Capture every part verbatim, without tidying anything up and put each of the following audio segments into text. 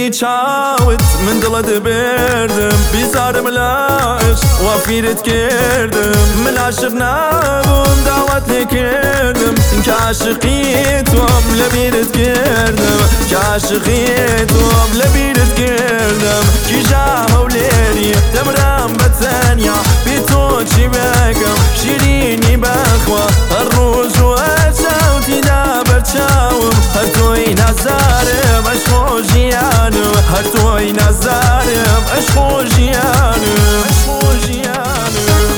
بردی چاوت من دڵت بردم بیزارم لاش وافیرت کردم من عاشق نبوم دعوت نکردم که عاشقی توم لبیرت کردم که عاشقی توم لبیرت کردم کی جا هولێری دەمرم بە تەنیا بی تۆ چی بگم شیرینی بخوا هەر ڕۆژ و هەر چاوتیدا بەرچاوم هەر تۆی نازارم عەشق و ژیانم هەر تۆی نازارم عەشق و ژیانم عەشق و ژیانم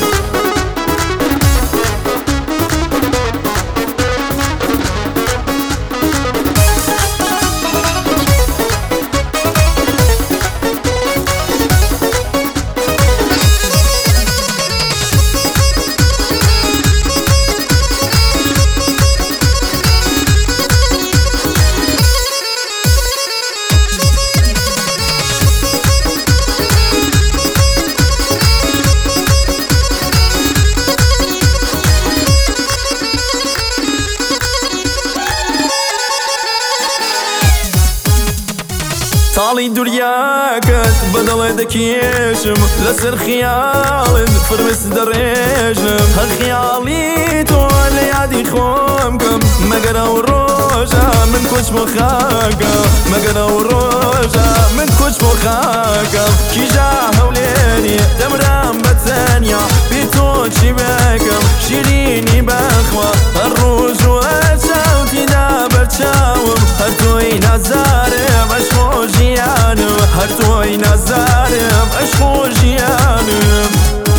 تاڵی دوریاکەت بەدڵێ دەکێشم لەسەر خیاڵت فرمێس دەڕێژم هەر خیاڵی تۆ لە یادی خۆم کەم مەگەر ئەو ڕۆژە من کۆچ بۆ خاکەم مەگەر ئەو ڕۆژە من کۆچ بۆ خاکەم کیژا هەولێری دەمرم بە تەنیا بی تۆ چی بگەم شیرینی بەخوا هەر ڕۆژ و هەر چاوتیدا بەرچاوم هەر تۆی نازارم عەشق و ژیانم هەر تۆی نازارم عەشق و ژیانم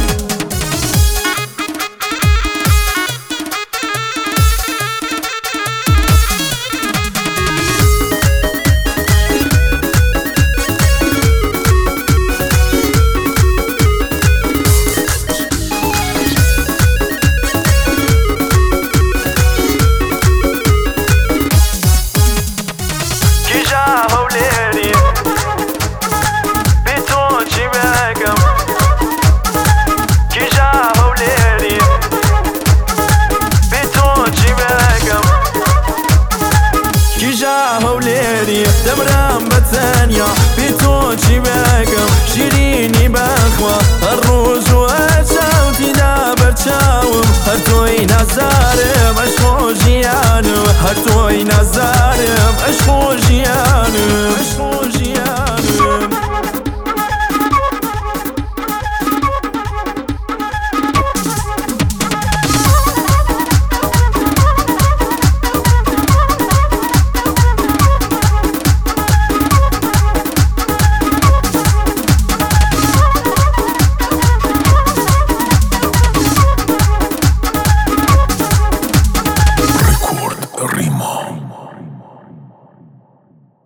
دەمرم بە تەنیا بی تۆ چی بگەم شیرینی بەخوا هەر ڕۆژ و هەر چاوتیدا بەرچاوم هەر تۆی نازارم عەشق و ژیانم هەر تۆی نازارم